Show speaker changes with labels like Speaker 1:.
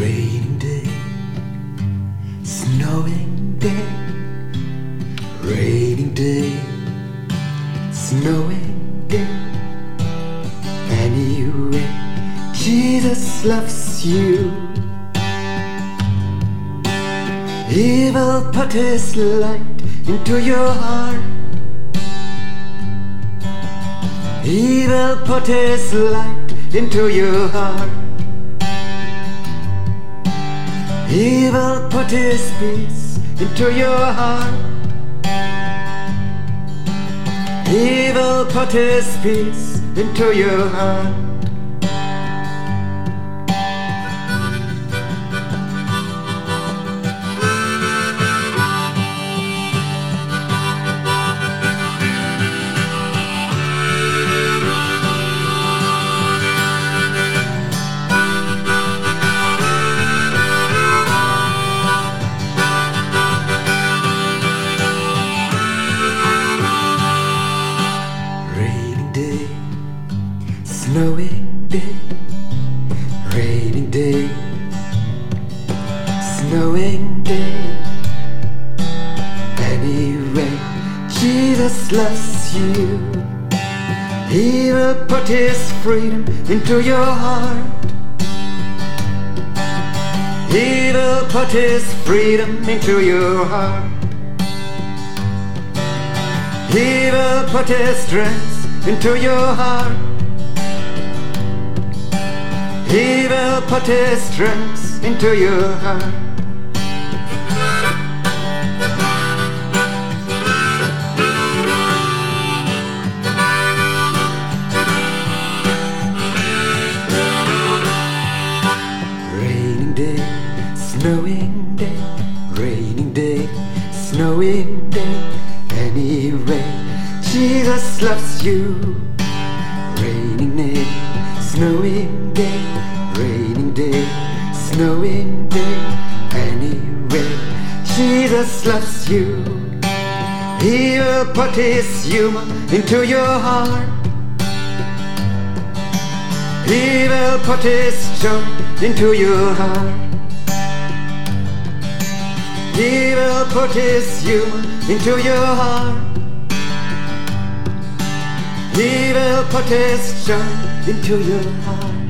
Speaker 1: Raining day, snowing day, raining day, snowing day. Anyway, Jesus loves you. He will put His light into your heart. He will put His light into your heart. He will put His peace into your heart. He will put His peace into your heart. Snowing day, raining day, snowing day. Anyway, Jesus loves you. He will put His freedom into your heart. He will put His freedom into your heart. He will put His strength into your heart. He will put His strength into your heart. Raining day, snowing day, raining day, snowing day. Anyway, Jesus loves you. Raining day, snowing day, raining day, snowing day. Anyway, Jesus loves you. He will put His humor into your heart. He will put His joy into your heart. He will put His humor into your heart. He will put His joy into your heart.